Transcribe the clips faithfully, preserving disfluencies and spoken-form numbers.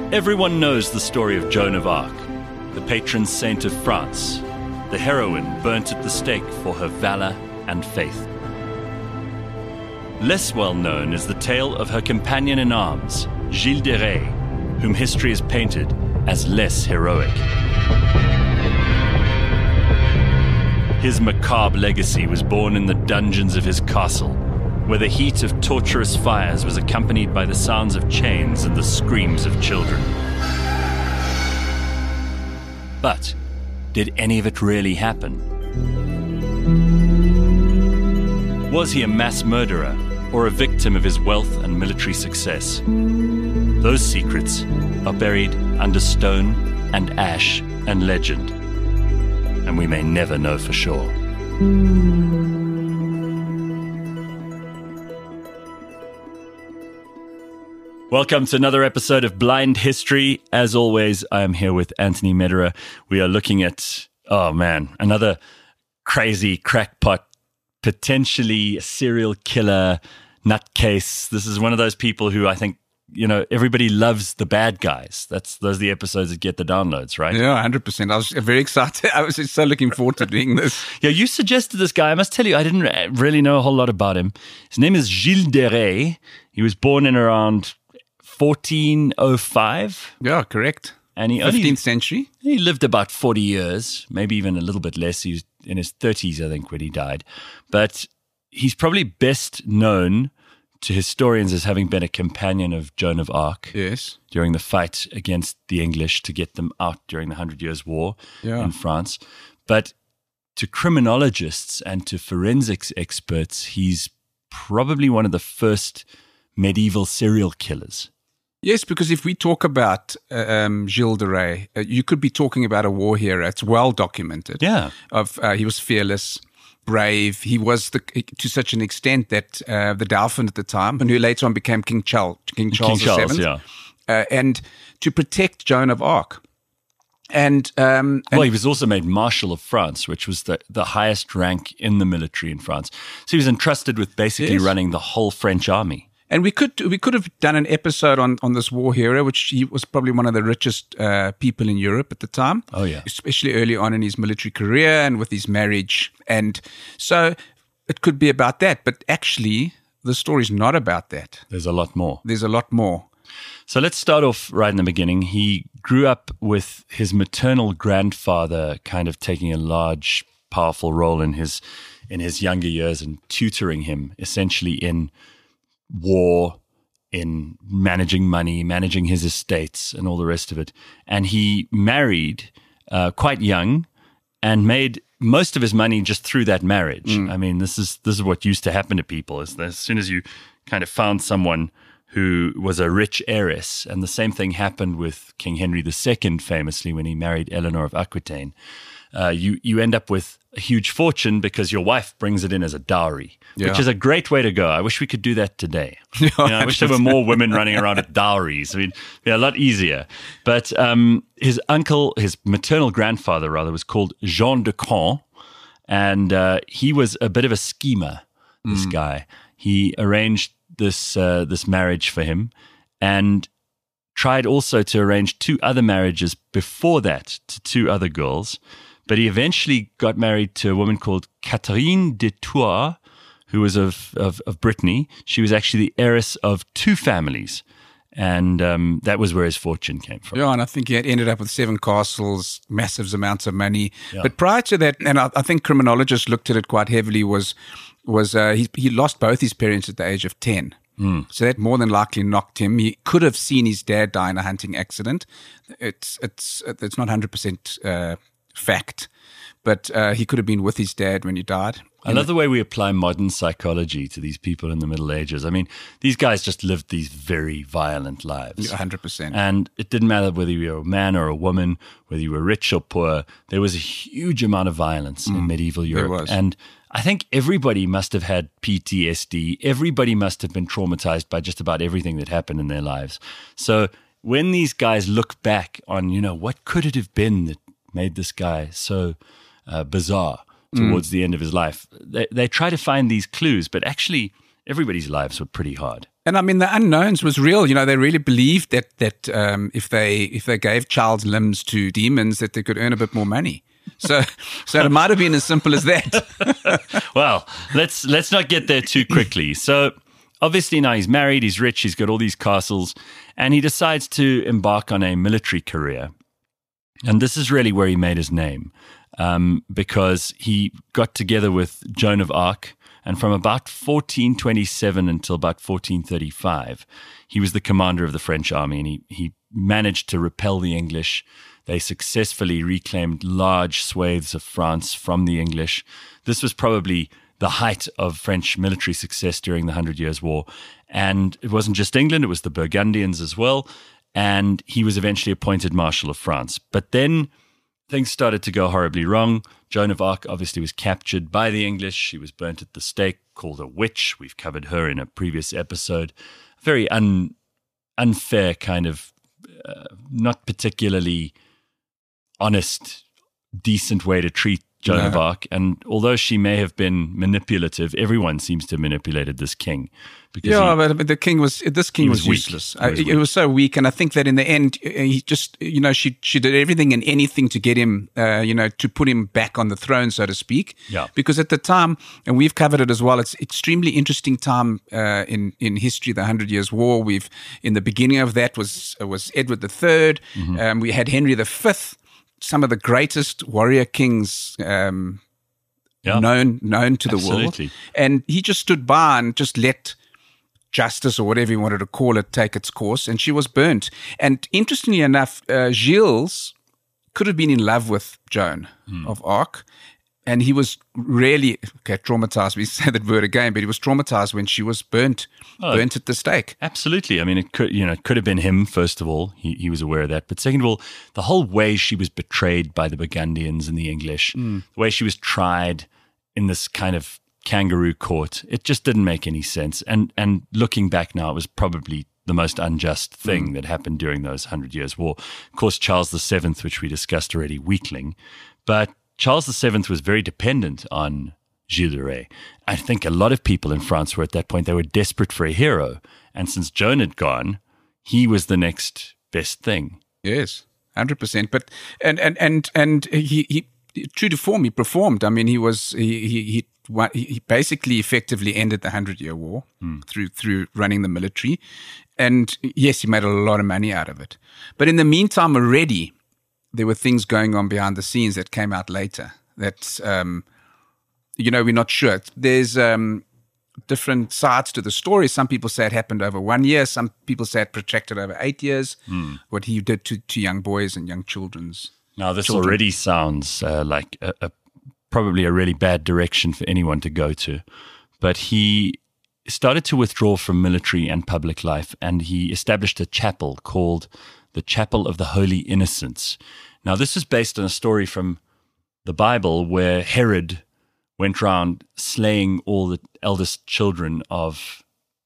Everyone knows the story of Joan of Arc, the patron saint of France, the heroine burnt at the stake for her valor and faith. Less well known is the tale of her companion in arms, Gilles de Rais, whom history has painted as less heroic. His macabre legacy was born in the dungeons of his castle, where the heat of torturous fires was accompanied by the sounds of chains and the screams of children. But did any of it really happen? Was he a mass murderer or a victim of his wealth and military success? Those secrets are buried under stone and ash and legend, and we may never know for sure. Welcome to another episode of Blind History. As always, I am here with Anthony Medera. We are looking at, oh man, another crazy crackpot, potentially serial killer nutcase. This is one of those people who I think, you know, everybody loves the bad guys. That's Those are the episodes that get the downloads, right? Yeah, one hundred percent. I was very excited. I was just so looking forward to doing this. Yeah, you suggested this guy. I must tell you, I didn't really know a whole lot about him. His name is Gilles de Rais. He was born in around fourteen oh five. Yeah, correct. And he fifteenth only, century. He lived about forty years, maybe even a little bit less. He was in his thirties, I think, when he died. But he's probably best known to historians as having been a companion of Joan of Arc. Yes. During the fight against the English to get them out during the Hundred Years' War yeah. in France. But to criminologists and to forensics experts, he's probably one of the first medieval serial killers. Yes, because if we talk about uh, um, Gilles de Rais, uh, you could be talking about a war hero. It's well documented. Yeah. Of uh, he was fearless, brave. He was the, to such an extent that uh, the Dauphin at the time, and who later on became King Charles, King Charles, King Charles the Seventh, yeah. uh, and to protect Joan of Arc. And, um, and well, he was also made Marshal of France, which was the, the highest rank in the military in France. So he was entrusted with basically yes. running the whole French army. And we could we could have done an episode on, on this war hero, which he was probably one of the richest uh, people in Europe at the time. Oh, yeah. Especially early on in his military career and with his marriage. And so it could be about that. But actually, the story's not about that. There's a lot more. There's a lot more. So let's start off right in the beginning. He grew up with his maternal grandfather kind of taking a large, powerful role in his in his younger years and tutoring him essentially in war, in managing money, managing his estates and all the rest of it. And he married uh, quite young and made most of his money just through that marriage. Mm. I mean, this is this is what used to happen to people, is that as soon as you kind of found someone who was a rich heiress, and the same thing happened with King Henry the Second famously when he married Eleanor of Aquitaine, uh, you, you end up with a huge fortune because your wife brings it in as a dowry, yeah. which is a great way to go. I wish we could do that today. You know, I wish there were more women running around with dowries. I mean, yeah, a lot easier. But um, his uncle, his maternal grandfather rather, was called Jean de Caen, and uh, he was a bit of a schemer, this mm. guy. He arranged this uh, this marriage for him and tried also to arrange two other marriages before that to two other girls. But he eventually got married to a woman called Catherine de Tours, who was of, of, of Brittany. She was actually the heiress of two families. And um, that was where his fortune came from. Yeah, and I think he had ended up with seven castles, massive amounts of money. Yeah. But prior to that, and I, I think criminologists looked at it quite heavily, was was uh, he, he lost both his parents at the age of ten. Mm. So that more than likely knocked him. He could have seen his dad die in a hunting accident. It's it's it's not one hundred percent uh, fact, but uh, he could have been with his dad when he died. I love the way we apply modern psychology to these people in the Middle Ages. I mean, these guys just lived these very violent lives. one hundred percent. And it didn't matter whether you were a man or a woman, whether you were rich or poor. There was a huge amount of violence mm, in medieval Europe. There was. And I think everybody must have had P T S D. Everybody must have been traumatized by just about everything that happened in their lives. So when these guys look back on, you know, what could it have been that made this guy so uh, bizarre towards mm. the end of his life, they, they try to find these clues, but actually everybody's lives were pretty hard. And I mean, the unknowns was real. You know, they really believed that that um, if they if they gave child's limbs to demons, that they could earn a bit more money. So, so it might have been as simple as that. Well, let's let's not get there too quickly. So, obviously now he's married, he's rich, he's got all these castles, and he decides to embark on a military career. And this is really where he made his name, um, because he got together with Joan of Arc. And from about fourteen twenty-seven until about fourteen thirty-five, he was the commander of the French army, and he, he managed to repel the English. They successfully reclaimed large swathes of France from the English. This was probably the height of French military success during the Hundred Years' War. And it wasn't just England, it was the Burgundians as well. And he was eventually appointed Marshal of France. But then things started to go horribly wrong. Joan of Arc obviously was captured by the English. She was burnt at the stake, called a witch. We've covered her in a previous episode. Very un, unfair kind of, uh, not particularly honest, decent way to treat Joan No. of Arc. And although she may have been manipulative, everyone seems to have manipulated this king. Because Yeah, he- but, but the king was this king He was, was weak. useless. He was Uh, it weak. was so weak, and I think that in the end, uh, he just you know she she did everything and anything to get him, uh, you know, to put him back on the throne, so to speak. Yeah. Because at the time, and we've covered it as well, it's extremely interesting time uh, in in history, the Hundred Years' War. We've in the beginning of that was uh, was Edward the Third. Mm-hmm. Um, we had Henry the Fifth, some of the greatest warrior kings. Um, Yeah. known known to the Absolutely. world, and he just stood by and just let justice, or whatever you wanted to call it, take its course, and she was burnt. And interestingly enough, uh, Gilles could have been in love with Joan of Arc, and he was really okay, traumatized. We say that word again, but he was traumatized when she was burnt, Oh. burnt at the stake. Absolutely. I mean, it could, you know, it could have been him, first of all. He, he was aware of that. But second of all, the whole way she was betrayed by the Burgundians and the English, the way she was tried in this kind of kangaroo court, it just didn't make any sense. And and looking back now, it was probably the most unjust thing that happened during those Hundred Years' War. Of course, Charles the Seventh, which we discussed already, weakling. But Charles the Seventh was very dependent on Gilles de Rais. I think a lot of people in France were at that point, they were desperate for a hero. And since Joan had gone, he was the next best thing. Yes, hundred percent. But and and and and he he true to form, he performed. I mean, he was he he he, wa- he basically effectively ended the Hundred Year War through through running the military, and yes, he made a lot of money out of it. But in the meantime, already there were things going on behind the scenes that came out later. That um, you know, we're not sure. There's um. different sides to the story. Some people say it happened over one year. Some people say it protracted over eight years. What he did to, to young boys and young children's. Now, this Children. already sounds uh, like a, a, probably a really bad direction for anyone to go to. But he started to withdraw from military and public life, and he established a chapel called the Chapel of the Holy Innocents. Now, this is based on a story from the Bible where Herod went round slaying all the eldest children of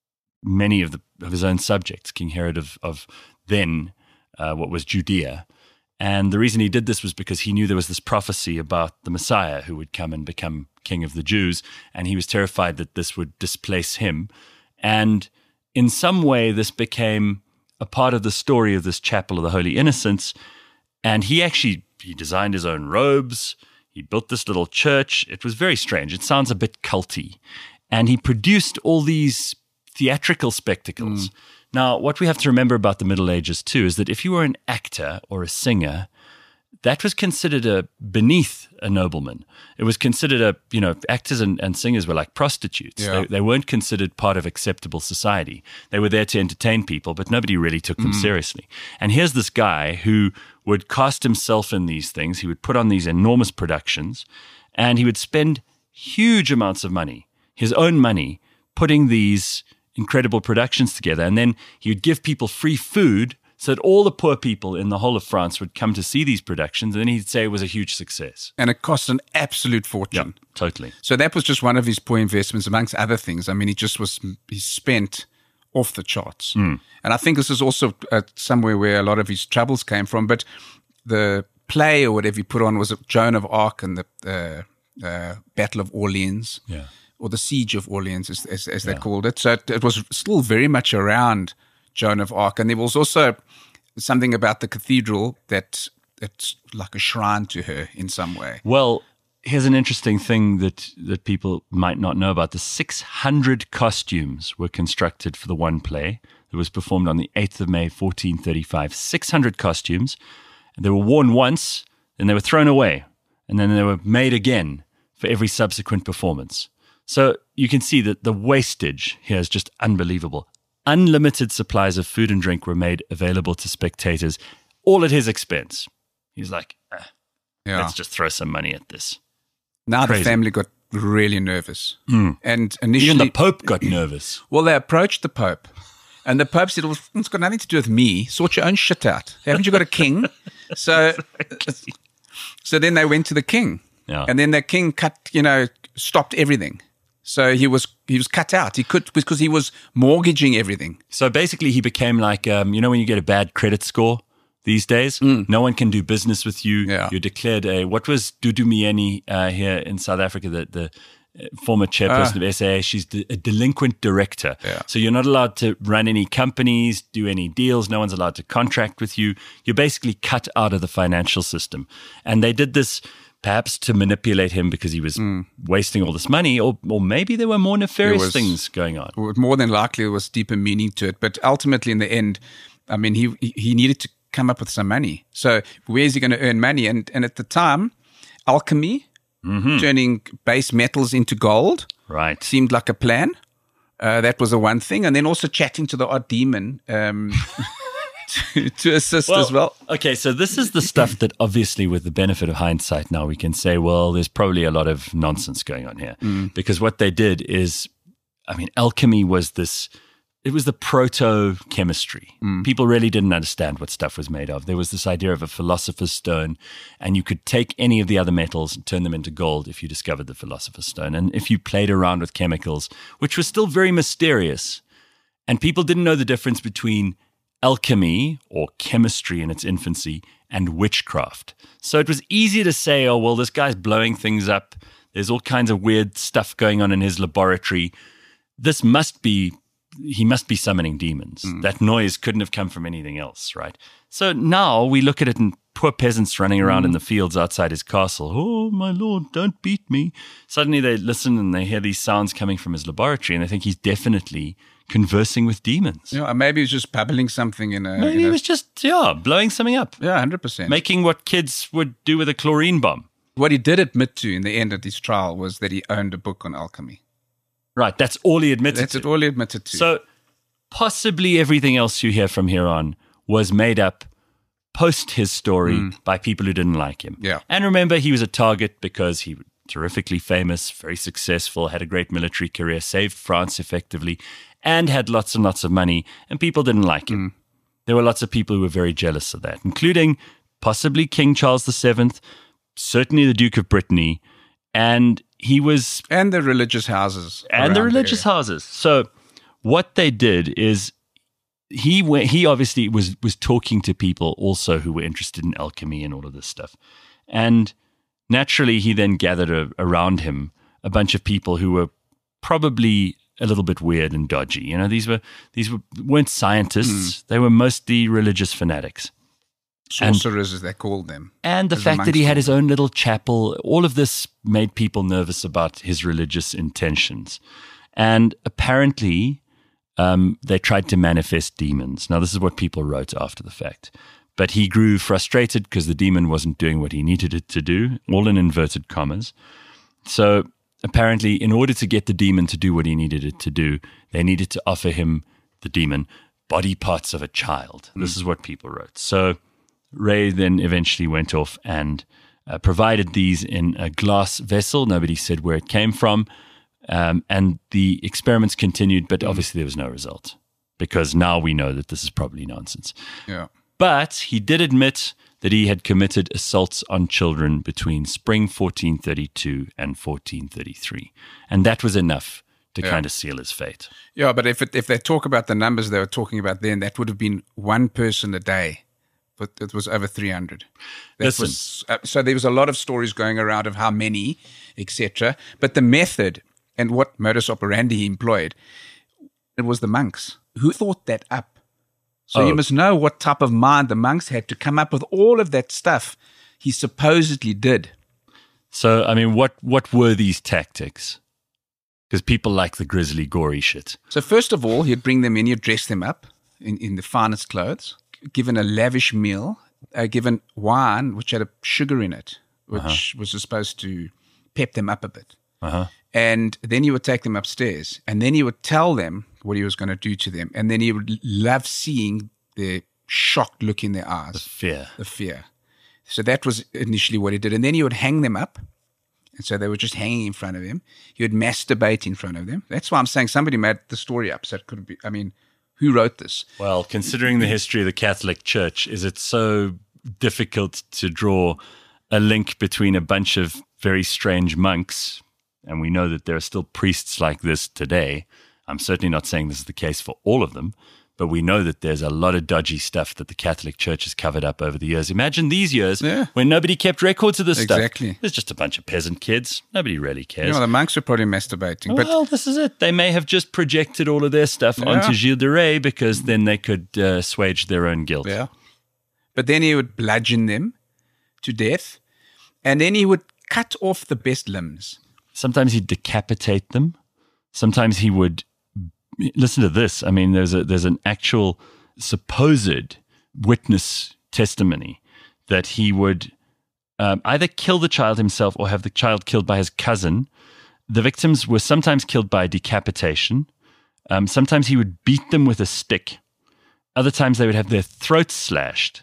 many of, the, of his own subjects, King Herod of, of then uh, what was Judea. And the reason he did this was because he knew there was this prophecy about the Messiah who would come and become king of the Jews, and he was terrified that this would displace him. And in some way, this became a part of the story of this Chapel of the Holy Innocents. And he actually he designed his own robes. He built this little church. It was very strange. It sounds a bit culty. And he produced all these theatrical spectacles. Mm. Now, what we have to remember about the Middle Ages, too, is that if you were an actor or a singer, that was considered a beneath a nobleman. It was considered a, you know, actors and, and singers were like prostitutes. Yeah. They, they weren't considered part of acceptable society. They were there to entertain people, but nobody really took them mm. seriously. And here's this guy who would cast himself in these things. He would put on these enormous productions, and he would spend huge amounts of money, his own money, putting these incredible productions together. And then he would give people free food so that all the poor people in the whole of France would come to see these productions, and then he'd say it was a huge success. And it cost an absolute fortune. Yep, totally. So that was just one of his poor investments, amongst other things. I mean, he just was, he spent off the charts. Mm. And I think this is also uh, somewhere where a lot of his troubles came from. But the play or whatever he put on was Joan of Arc and the uh, uh, Battle of Orleans. Yeah. or the Siege of Orleans, as, as, as Yeah. they called it. So it, it was still very much around Joan of Arc. And there was also something about the cathedral that it's like a shrine to her in some way. Well, here's an interesting thing that, that people might not know about. The six hundred costumes were constructed for the one play that was performed on the eighth of May, fourteen thirty-five. six hundred costumes. And they were worn once, and they were thrown away. And then they were made again for every subsequent performance. So you can see that the wastage here is just unbelievable. Unlimited supplies of food and drink were made available to spectators, all at his expense. He's like, eh, Yeah. let's just throw some money at this. Now Crazy. the family got really nervous. And initially, Even the Pope got nervous. well, they approached the Pope. And the Pope said, well, it's got nothing to do with me. Sort your own shit out. Haven't you got a king? So so then they went to the king. Yeah. And then the king cut, you know, stopped everything. So he was he was cut out. He could because he was mortgaging everything. So basically, he became like, um, you know, when you get a bad credit score these days, no one can do business with you. Yeah. You're declared a, what was Dudu Mieni uh, here in South Africa, the, the uh, former chairperson of S A A? She's de- a delinquent director. Yeah. So you're not allowed to run any companies, do any deals. No one's allowed to contract with you. You're basically cut out of the financial system. And they did this perhaps to manipulate him because he was wasting all this money, or, or maybe there were more nefarious was- things going on. More than likely, there was deeper meaning to it. But ultimately, in the end, I mean, he he needed to come up with some money. So where is he going to earn money? And and at the time, alchemy, turning base metals into gold, Right. seemed like a plan. Uh, that was the one thing. And then also chatting to the odd demon um, to, to assist as well. Okay, so this is the stuff that obviously, with the benefit of hindsight now, we can say, well, there's probably a lot of nonsense going on here. Because what they did is, I mean, alchemy was this, it was the proto-chemistry. People really didn't understand what stuff was made of. There was this idea of a philosopher's stone, and you could take any of the other metals and turn them into gold if you discovered the philosopher's stone. And if you played around with chemicals, which was still very mysterious, and people didn't know the difference between alchemy or chemistry in its infancy and witchcraft. So it was easy to say, oh, well, this guy's blowing things up. There's all kinds of weird stuff going on in his laboratory. This must be, he must be summoning demons. That noise couldn't have come from anything else, right? So now we look at it and poor peasants running around in the fields outside his castle. Oh, my lord, don't beat me. Suddenly they listen and they hear these sounds coming from his laboratory, and they think he's definitely conversing with demons. You know, maybe he was just babbling something in a. Maybe in he a- was just, yeah, blowing something up. yeah, one hundred percent. Making what kids would do with a chlorine bomb. What he did admit to in the end of his trial was that he owned a book on alchemy. Right, that's all he admitted That's to. it, all he admitted to. So possibly everything else you hear from here on was made up post his story by people who didn't like him. Yeah. And remember, he was a target because he was terrifically famous, very successful, had a great military career, saved France effectively, and had lots and lots of money, and people didn't like him. There were lots of people who were very jealous of that, including possibly King Charles the Seventh, certainly the Duke of Brittany, and he was and the religious houses. and the around religious area. houses. So what they did is he went, he obviously was was talking to people also who were interested in alchemy and all of this stuff, and naturally he then gathered a, around him a bunch of people who were probably a little bit weird and dodgy. You know, these were these were, weren't scientists; they were mostly religious fanatics. Sorcerers, as they called them. And the As fact that he amongst had his own little chapel, all of this made people nervous about his religious intentions. And apparently, um, they tried to manifest demons. Now, this is what people wrote after the fact. But he grew frustrated because the demon wasn't doing what he needed it to do, all in inverted commas. So apparently, in order to get the demon to do what he needed it to do, they needed to offer him, the demon, body parts of a child. This is what people wrote. So Ray then eventually went off and uh, provided these in a glass vessel. Nobody said where it came from. Um, and the experiments continued, but obviously there was no result because now we know that this is probably nonsense. Yeah. But he did admit that he had committed assaults on children between spring fourteen thirty-two and fourteen thirty-three. And that was enough to Yeah. kind of seal his fate. Yeah, but if it, if they talk about the numbers they were talking about then, that would have been one person a day. But it was over three hundred. That Listen. was, uh, so there was a lot of stories going around of how many, et cetera. But the method and what modus operandi he employed. It was the monks who thought that up. So Oh. you must know what type of mind the monks had to come up with all of that stuff he supposedly did. So, I mean, what, what were these tactics? Because people like the grisly, gory shit. So first of all, he'd bring them in, he'd dress them up in, in the finest clothes, given a lavish meal, uh, given wine, which had a sugar in it, which uh-huh. was supposed to pep them up a bit. Uh-huh. And then he would take them upstairs, and then he would tell them what he was going to do to them. And then he would love seeing the shocked look in their eyes. The fear. The fear. So that was initially what he did. And then he would hang them up. And so they were just hanging in front of him. He would masturbate in front of them. That's why I'm saying somebody made the story up. So it could be, I mean, who wrote this? Well, considering the history of the Catholic Church, is it so difficult to draw a link between a bunch of very strange monks? And we know that there are still priests like this today. I'm certainly not saying this is the case for all of them, but we know that there's a lot of dodgy stuff that the Catholic Church has covered up over the years. Imagine these years yeah. when nobody kept records of this exactly. stuff. Exactly. There's just a bunch of peasant kids. Nobody really cares. You know, the monks were probably masturbating. But well, this is it. They may have just projected all of their stuff yeah. onto Gilles de Rais because then they could uh, assuage their own guilt. Yeah. But then he would bludgeon them to death, and then he would cut off the best limbs. Sometimes he'd decapitate them. Sometimes he would listen to this. I mean, there's a there's an actual supposed witness testimony that he would um, either kill the child himself or have the child killed by his cousin. The victims were sometimes killed by decapitation. Um, sometimes he would beat them with a stick. Other times they would have their throats slashed.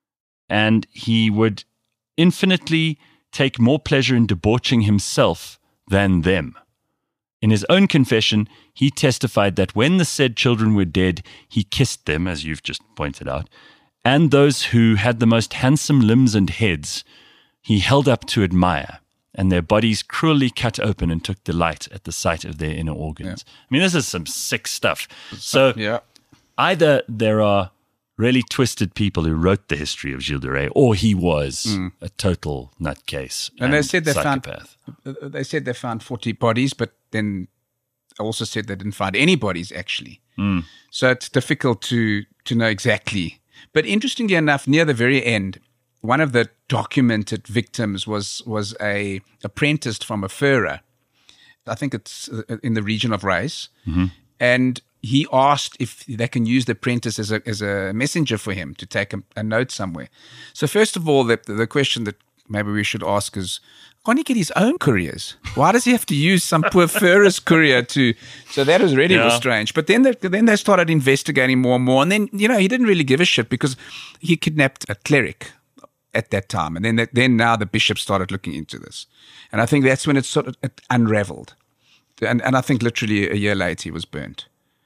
And he would infinitely take more pleasure in debauching himself than them. In his own confession, he testified that when the said children were dead, he kissed them, as you've just pointed out, and those who had the most handsome limbs and heads he held up to admire, and their bodies cruelly cut open and took delight at the sight of their inner organs. Yeah. I mean, this is some sick stuff. So yeah. either there are really twisted people who wrote the history of Gilles de Rais, or he was mm. a total nutcase and, and they said they psychopath. found they said they found forty bodies, but then also said they didn't find any bodies actually. Mm. So it's difficult to to know exactly. But interestingly enough, near the very end, one of the documented victims was was a apprenticed from a furrer. I think it's in the region of Rais, mm-hmm. and he asked if they can use the apprentice as a as a messenger for him to take a, a note somewhere. So first of all, the the question that maybe we should ask is, can't he get his own couriers? Why does he have to use some poor furrer's courier to? So that was really yeah. was strange. But then they, then they started investigating more and more, and then you know he didn't really give a shit because he kidnapped a cleric at that time, and then then now the bishop started looking into this, and I think that's when it sort of it unraveled, and and I think literally a year later he was burnt.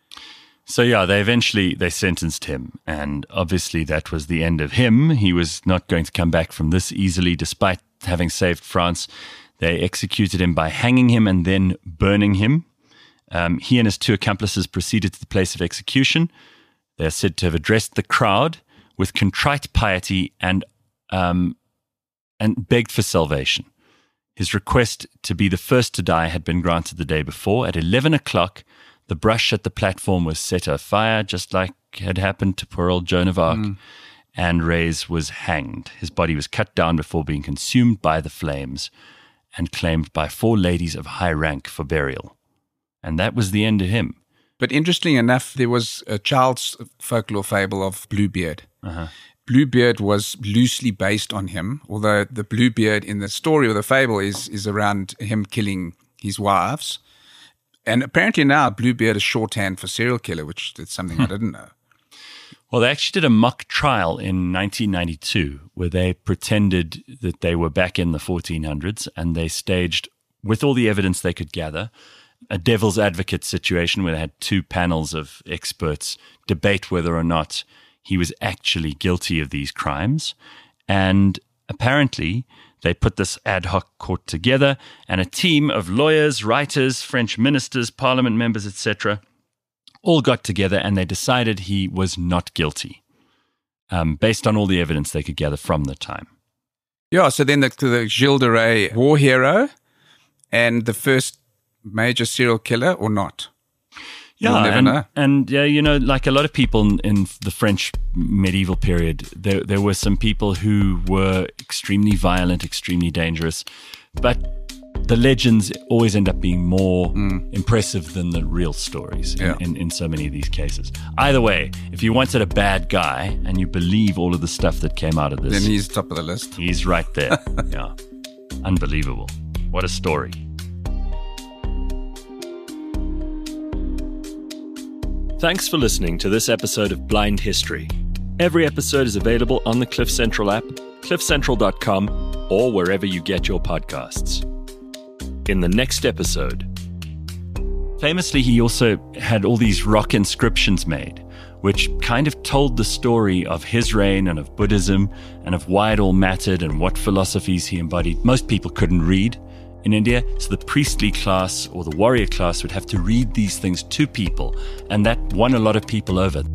So yeah, they eventually, they sentenced him, and obviously that was the end of him. He was not going to come back from this easily, despite having saved France. They executed him by hanging him and then burning him. Um, he and his two accomplices proceeded to the place of execution. They are said to have addressed the crowd with contrite piety and um, and begged for salvation. His request to be the first to die had been granted the day before. At eleven o'clock, the brush at the platform was set afire, just like had happened to poor old Joan of Arc, mm. and Rais was hanged. His body was cut down before being consumed by the flames and claimed by four ladies of high rank for burial. And that was the end of him. But interestingly enough, there was a child's folklore fable of Bluebeard. Uh-huh. Bluebeard was loosely based on him, although the Bluebeard in the story or the fable is, is around him killing his wives. And apparently now Bluebeard is shorthand for serial killer, which is something I didn't know. Well, they actually did a mock trial in nineteen ninety-two where they pretended that they were back in the fourteen hundreds, and they staged, with all the evidence they could gather, a devil's advocate situation where they had two panels of experts debate whether or not he was actually guilty of these crimes. And apparently they put this ad hoc court together, and a team of lawyers, writers, French ministers, parliament members, et cetera, all got together and they decided he was not guilty, um, based on all the evidence they could gather from the time. Yeah, so then the, the Gilles de Rais war hero and the first major serial killer or not? Yeah, never and, know. and yeah, you know, like a lot of people in, in the French medieval period, there there were some people who were extremely violent, extremely dangerous, but the legends always end up being more mm. impressive than the real stories in, yeah. in, in so many of these cases. Either way, if you wanted a bad guy and you believe all of the stuff that came out of this, then he's top of the list. He's right there. Yeah, unbelievable. What a story. Thanks for listening to this episode of Blind History. Every episode is available on the Cliff Central app, cliff central dot com, or wherever you get your podcasts. In the next episode, famously, he also had all these rock inscriptions made, which kind of told the story of his reign and of Buddhism and of why it all mattered and what philosophies he embodied. Most people couldn't read in India, so the priestly class or the warrior class would have to read these things to people, and that won a lot of people over.